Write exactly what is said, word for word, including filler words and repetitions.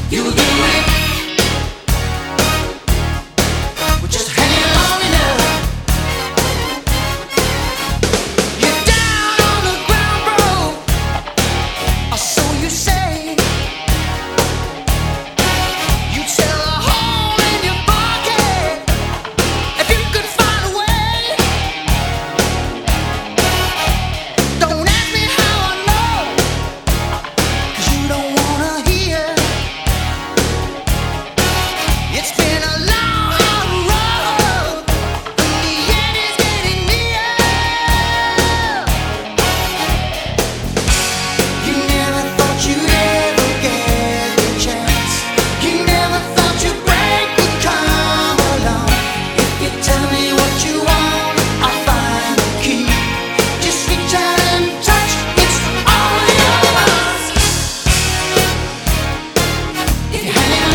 You'll do it. We're just hanging long enough. You're down on the ground, bro, or so you say. You tell a hole in your pocket if you could find a way. Don't ask me how I know, 'cause you don't wanna hear. It's been a long, hard road, and the end is getting near. You never thought you'd ever get the chance. You never thought your break would come along. If you tell me what you want, I'll find the key. Just reach out and touch, it's all yours. If you're hanging